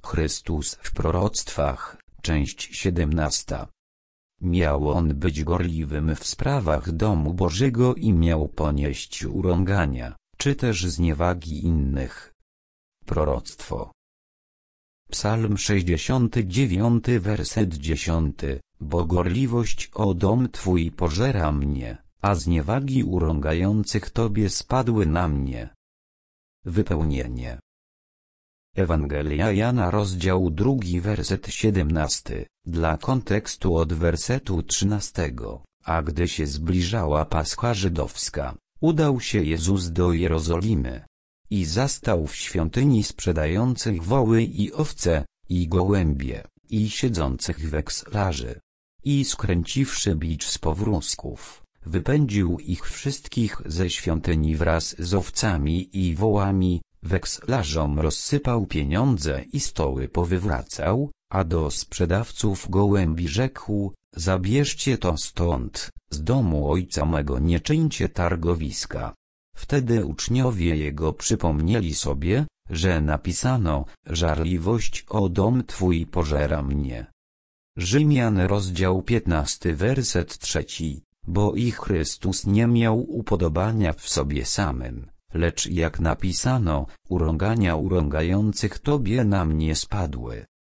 Chrystus w proroctwach, część 17. Miał on być gorliwym w sprawach domu Bożego i miał ponieść urągania, czy też zniewagi innych. Proroctwo. Psalm 69, werset 10. Bo gorliwość o dom Twój pożera mnie, a zniewagi urągających Tobie spadły na mnie. Wypełnienie. Ewangelia Jana, rozdział 2, werset 17, dla kontekstu od wersetu 13. A gdy się zbliżała Pascha żydowska, udał się Jezus do Jerozolimy. I zastał w świątyni sprzedających woły i owce, i gołębie, i siedzących wekslarzy. I skręciwszy bicz z powrózków, wypędził ich wszystkich ze świątyni wraz z owcami i wołami, wekslarzom rozsypał pieniądze i stoły powywracał, a do sprzedawców gołębi rzekł: zabierzcie to stąd, z domu ojca mego nie czyńcie targowiska. Wtedy uczniowie jego przypomnieli sobie, że napisano: żarliwość o dom Twój pożera mnie. Rzymian, rozdział 15, werset 3. Bo i Chrystus nie miał upodobania w sobie samym, lecz jak napisano: urągania urągających Tobie na mnie spadły.